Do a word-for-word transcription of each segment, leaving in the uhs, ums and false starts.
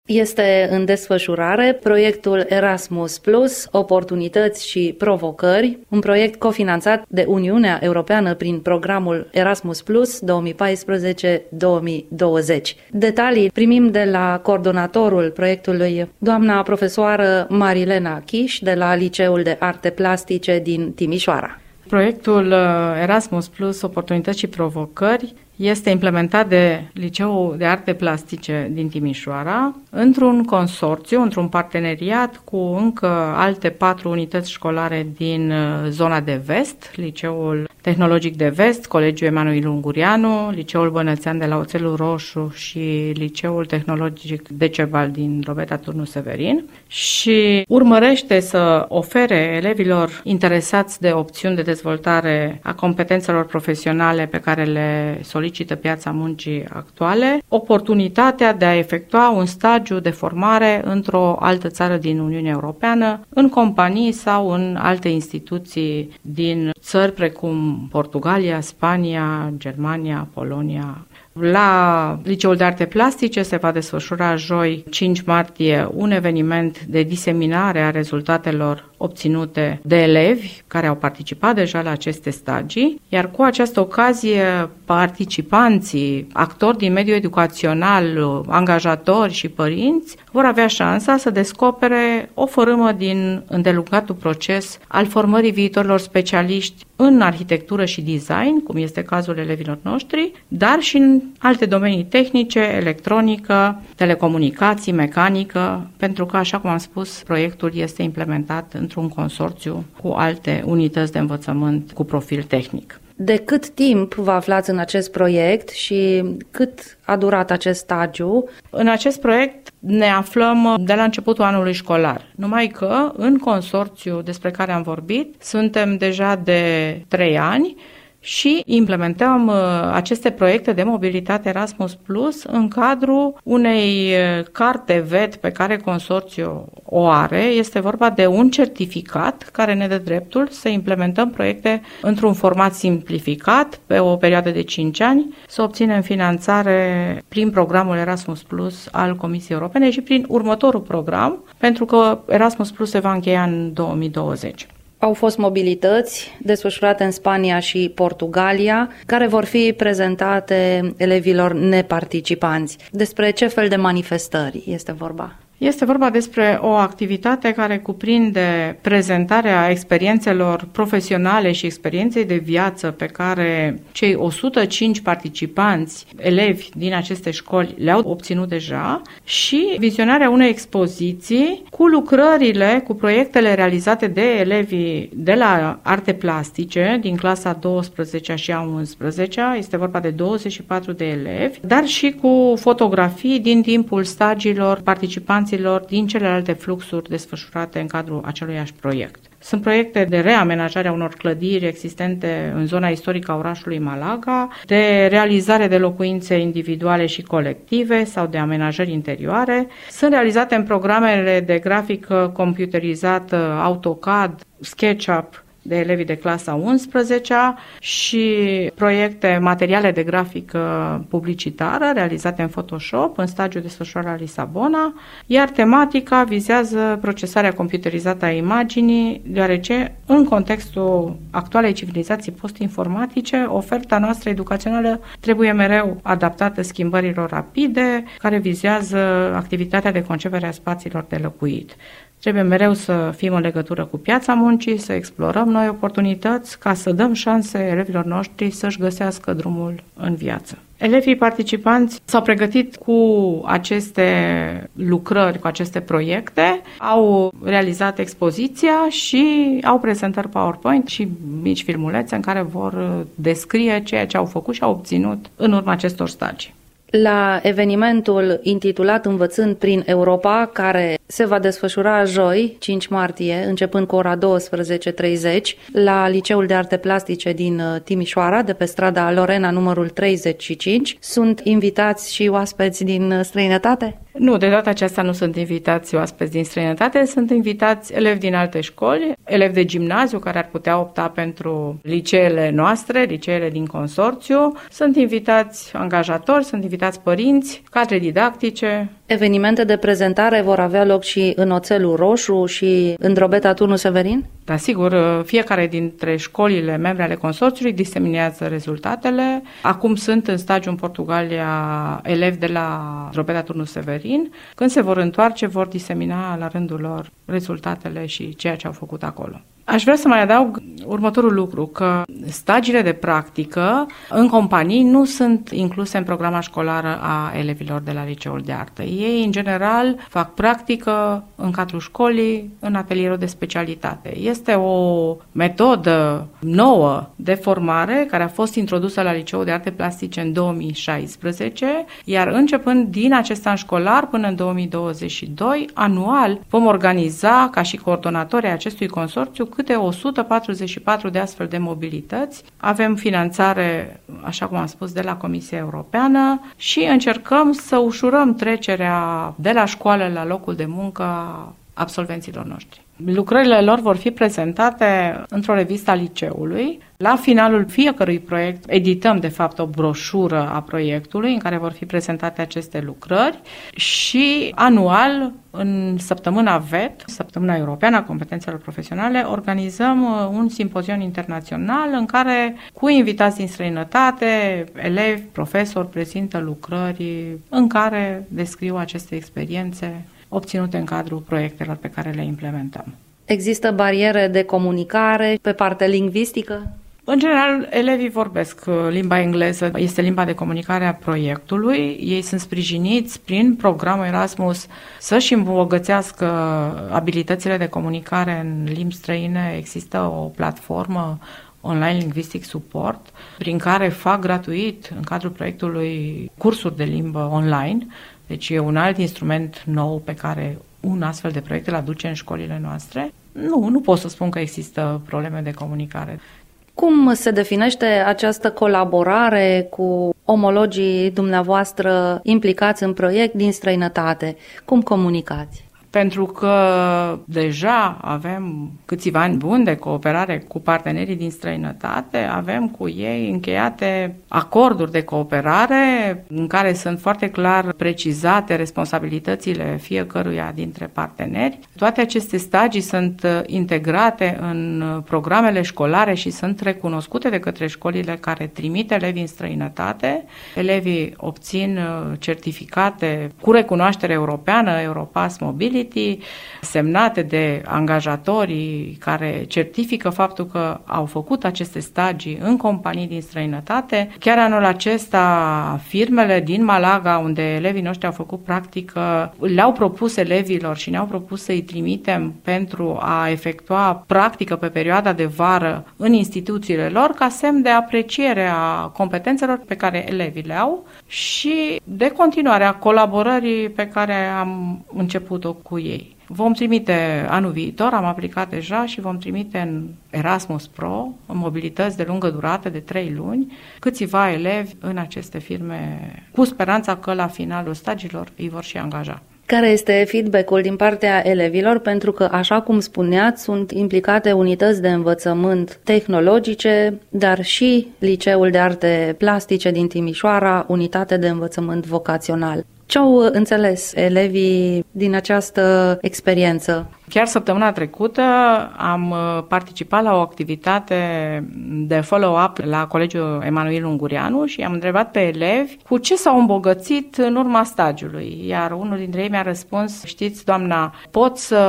Este în desfășurare proiectul Erasmus Plus, oportunități și provocări, un proiect cofinanțat de Uniunea Europeană prin programul Erasmus Plus două mii paisprezece două mii douăzeci. Detalii primim de la coordonatorul proiectului, doamna profesoară Marilena Chiș, de la Liceul de Arte Plastice din Timișoara. Proiectul Erasmus Plus, oportunități și provocări este implementat de Liceul de Arte Plastice din Timișoara într-un consorțiu, într-un parteneriat cu încă alte patru unități școlare din zona de vest, Liceul Tehnologic de Vest, Colegiul Emanuel Ungurianu, Liceul Bănățean de la Oțelul Roșu și Liceul Tehnologic Decebal din Drobeta Turnu Severin, și urmărește să ofere elevilor interesați de opțiuni de dezvoltare a competențelor profesionale pe care le solicită piața muncii actuale, oportunitatea de a efectua un stagiu de formare într-o altă țară din Uniunea Europeană, în companii sau în alte instituții din țări precum Portugalia, Spania, Germania, Polonia. La Liceul de Arte Plastice se va desfășura joi, cinci martie, un eveniment de diseminare a rezultatelor obținute de elevi care au participat deja la aceste stagii, iar cu această ocazie participanții, actori din mediul educațional, angajatori și părinți vor avea șansa să descopere o fărâmă din îndelungatul proces al formării viitorilor specialiști în arhitectură și design, cum este cazul elevilor noștri, dar și în alte domenii tehnice, electronică, telecomunicații, mecanică, pentru că, așa cum am spus, proiectul este implementat într-un consorțiu cu alte unități de învățământ cu profil tehnic. De cât timp vă aflați în acest proiect și cât a durat acest stagiu? În acest proiect ne aflăm de la începutul anului școlar, numai că în consorțiu despre care am vorbit suntem deja de trei ani și implementăm aceste proiecte de mobilitate Erasmus Plus în cadrul unei carte V E T pe care consorțiul o are. Este vorba de un certificat care ne dă dreptul să implementăm proiecte într-un format simplificat pe o perioadă de cinci ani, să obținem finanțare prin programul Erasmus Plus al Comisiei Europene și prin următorul program, pentru că Erasmus Plus se va încheia în două mii douăzeci. Au fost mobilități desfășurate în Spania și Portugalia, care vor fi prezentate elevilor neparticipanți. Despre ce fel de manifestări este vorba? Este vorba despre o activitate care cuprinde prezentarea experiențelor profesionale și experienței de viață pe care cei o sută cinci participanți, elevi din aceste școli, le-au obținut deja, și vizionarea unei expoziții cu lucrările, cu proiectele realizate de elevii de la Arte Plastice din clasa a douăsprezecea și a unsprezecea, este vorba de douăzeci și patru de elevi, dar și cu fotografii din timpul stagiilor participanților din celelalte fluxuri desfășurate în cadrul aceluiași proiect. Sunt proiecte de reamenajare a unor clădiri existente în zona istorică a orașului Malaga, de realizare de locuințe individuale și colective sau de amenajări interioare. Sunt realizate în programele de grafică computerizată AutoCAD, SketchUp de elevii de clasa a unsprezecea și proiecte, materiale de grafică publicitară realizate în Photoshop în stagiul desfășurare la Lisabona, iar tematica vizează procesarea computerizată a imaginii, deoarece în contextul actualei civilizații post-informatice, oferta noastră educațională trebuie mereu adaptată schimbărilor rapide, care vizează activitatea de concepere a spațiilor de locuit. Trebuie mereu să fim în legătură cu piața muncii, să explorăm noi oportunități ca să dăm șanse elevilor noștri să-și găsească drumul în viață. Elevii participanți s-au pregătit cu aceste lucrări, cu aceste proiecte, au realizat expoziția și au prezentări PowerPoint și mici filmulețe în care vor descrie ceea ce au făcut și au obținut în urma acestor stagii. La evenimentul intitulat Învățând prin Europa, care se va desfășura joi, cinci martie, începând cu ora douăsprezece și treizeci, la Liceul de Arte Plastice din Timișoara, de pe strada Lorena numărul treizeci și cinci, sunt invitați și oaspeți din străinătate? Nu, de data aceasta nu sunt invitați oaspeți din străinătate, sunt invitați elevi din alte școli, elevi de gimnaziu care ar putea opta pentru liceele noastre, liceele din consorțiu, sunt invitați angajatori, sunt invitați invitați părinți, cadre didactice. Evenimente de prezentare vor avea loc și în Oțelul Roșu și în Drobeta Turnul Severin? Da, sigur, fiecare dintre școlile membre ale consorțiului diseminează rezultatele. Acum sunt în stagiu în Portugalia elevi de la Drobeta Turnul Severin. Când se vor întoarce, vor disemina la rândul lor rezultatele și ceea ce au făcut acolo. Aș vrea să mai adaug următorul lucru, că stagiile de practică în companii nu sunt incluse în programa școlară a elevilor de la Liceul de Artă. Ei, în general, fac practică în cadrul școlii, în atelierul de specialitate. Este o metodă nouă de formare care a fost introdusă la Liceul de Arte Plastice în două mii șaisprezece, iar începând din acest an școlar până în două mii douăzeci și doi, anual vom organiza, ca și coordonatori ai acestui consorțiu, câte o sută patruzeci și patru de astfel de mobilități. Avem finanțare, așa cum am spus, de la Comisia Europeană și încercăm să ușurăm trecerea de la școală la locul de muncă a absolvenților noștri. Lucrările lor vor fi prezentate într-o revistă a liceului. La finalul fiecărui proiect edităm, de fapt, o broșură a proiectului în care vor fi prezentate aceste lucrări și anual, în săptămâna V E T, Săptămâna Europeană a Competențelor Profesionale, organizăm un simpozion internațional în care, cu invitați din străinătate, elevi, profesori, prezintă lucrări în care descriu aceste experiențe obținute în cadrul proiectelor pe care le implementăm. Există bariere de comunicare pe partea lingvistică? În general, elevii vorbesc limba engleză, este limba de comunicare a proiectului. Ei sunt sprijiniți prin programul Erasmus să-și îmbogățească abilitățile de comunicare în limbi străine. Există o platformă Online Linguistic Support, prin care fac gratuit, în cadrul proiectului, cursuri de limbă online. Deci e un alt instrument nou pe care un astfel de proiect îl aduce în școlile noastre. Nu, nu pot să spun că există probleme de comunicare. Cum se definește această colaborare cu omologii dumneavoastră implicați în proiect din străinătate? Cum comunicați? Pentru că deja avem câțiva ani buni de cooperare cu partenerii din străinătate, avem cu ei încheiate acorduri de cooperare în care sunt foarte clar precizate responsabilitățile fiecăruia dintre parteneri. Toate aceste stagii sunt integrate în programele școlare și sunt recunoscute de către școlile care trimit elevi în străinătate. Elevii obțin certificate cu recunoaștere europeană, Europass Mobility, semnate de angajatorii care certifică faptul că au făcut aceste stagii în companii din străinătate. Chiar anul acesta, firmele din Malaga, unde elevii noștri au făcut practică, le-au propus elevilor și ne-au propus să-i trimitem pentru a efectua practică pe perioada de vară în instituțiile lor, ca semn de apreciere a competențelor pe care elevii le au și de continuare a colaborării pe care am început-o cu ei. Vom trimite anul viitor, am aplicat deja și vom trimite în Erasmus Pro, în mobilități de lungă durată de trei luni, câțiva elevi în aceste firme, cu speranța că la finalul stagiilor îi vor și angaja. Care este feedback-ul din partea elevilor? Pentru că, așa cum spuneați, sunt implicate unități de învățământ tehnologice, dar și Liceul de Arte Plastice din Timișoara, unitate de învățământ vocațional. Ce au înțeles elevii din această experiență? Chiar săptămâna trecută am participat la o activitate de follow-up la Colegiul Emanuel Ungureanu și am întrebat pe elevi cu ce s-au îmbogățit în urma stagiului. Iar unul dintre ei mi-a răspuns: știți, doamna, pot să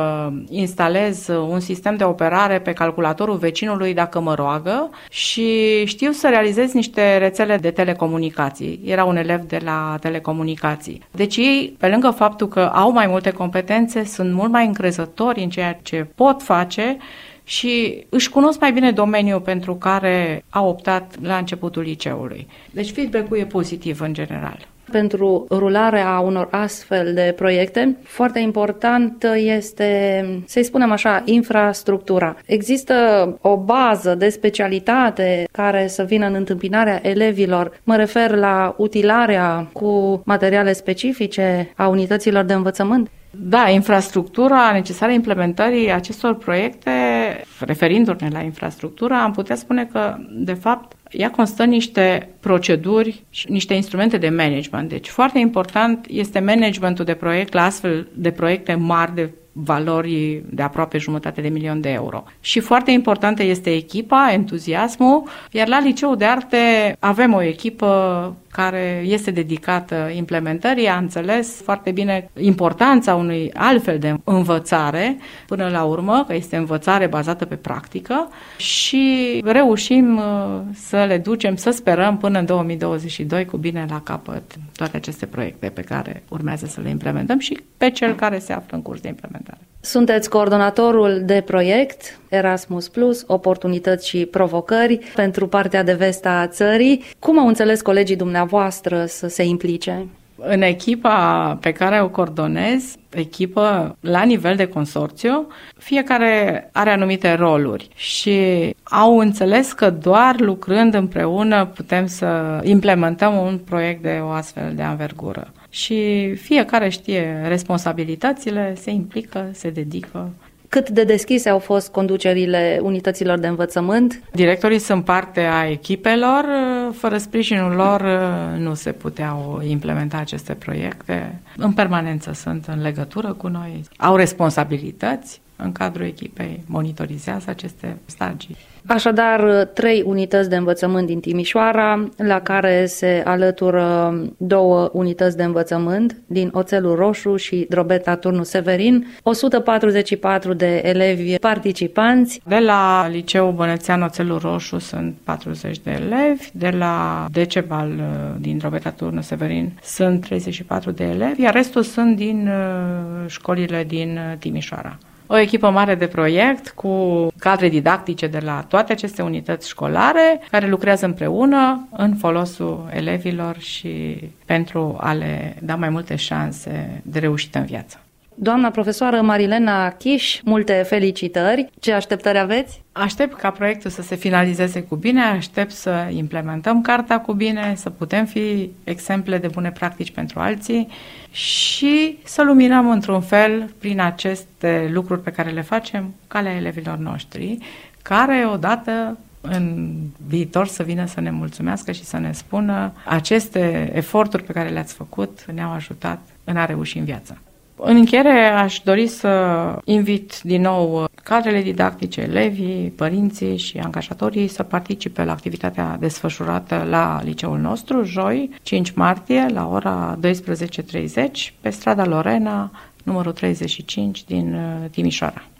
instalez un sistem de operare pe calculatorul vecinului dacă mă roagă și știu să realizez niște rețele de telecomunicații. Era un elev de la telecomunicații. Deci ei, pe lângă faptul că au mai multe competențe, sunt mult mai încrezători în ceea ce pot face și își cunosc mai bine domeniul pentru care au optat la începutul liceului. Deci feedback-ul e pozitiv în general. Pentru rularea unor astfel de proiecte, foarte important este, să-i spunem așa, infrastructura. Există o bază de specialitate care să vină în întâmpinarea elevilor. Mă refer la utilarea cu materiale specifice a unităților de învățământ. Da, infrastructura necesară implementării acestor proiecte, referindu-ne la infrastructură, am putea spune că, de fapt, Ea constă în niște proceduri și niște instrumente de management. Deci foarte important este managementul de proiect la astfel de proiecte mari de valori de aproape jumătate de milion de euro. Și foarte importantă este echipa, entuziasmul, iar la Liceul de Arte avem o echipă care este dedicată implementării, a înțeles foarte bine importanța unui altfel de învățare până la urmă, că este învățare bazată pe practică și reușim să le ducem, să sperăm până în două mii douăzeci și doi cu bine la capăt toate aceste proiecte pe care urmează să le implementăm și pe cel care se află în curs de implementare. Sunteți coordonatorul de proiect Erasmus Plus, oportunități și provocări pentru partea de vest a țării. Cum au înțeles colegii dumneavoastră să se implice? În echipa pe care o coordonez, echipă la nivel de consorțiu, fiecare are anumite roluri și au înțeles că doar lucrând împreună putem să implementăm un proiect de o astfel de anvergură. Și fiecare știe responsabilitățile, se implică, se dedică. Cât de deschise au fost conducerile unităților de învățământ? Directorii sunt parte a echipelor, fără sprijinul lor nu se puteau implementa aceste proiecte. În permanență sunt în legătură cu noi, au responsabilități în cadrul echipei, monitorizează aceste stagii. Așadar, trei unități de învățământ din Timișoara, la care se alătură două unități de învățământ din Oțelul Roșu și Drobeta Turnu Severin, o sută patruzeci și patru de elevi participanți. De la Liceul Bănețean Oțelul Roșu sunt patruzeci de elevi, de la Decebal din Drobeta Turnu Severin sunt treizeci și patru de elevi, iar restul sunt din școlile din Timișoara. O echipă mare de proiect cu cadre didactice de la toate aceste unități școlare care lucrează împreună în folosul elevilor și pentru a le da mai multe șanse de reușită în viață. Doamna profesoară Marilena Chiș, multe felicitări. Ce așteptări aveți? Aștept ca proiectul să se finalizeze cu bine, aștept să implementăm carta cu bine, să putem fi exemple de bune practici pentru alții și să luminăm într-un fel, prin aceste lucruri pe care le facem, calea elevilor noștri, care odată în viitor să vină să ne mulțumească și să ne spună aceste eforturi pe care le-ați făcut ne-au ajutat în a reuși în viață. În încheiere aș dori să invit din nou cadrele didactice, elevii, părinții și angajatorii să participe la activitatea desfășurată la liceul nostru, joi, cinci martie, la ora douăsprezece și treizeci, pe strada Lorena, numărul treizeci și cinci din Timișoara.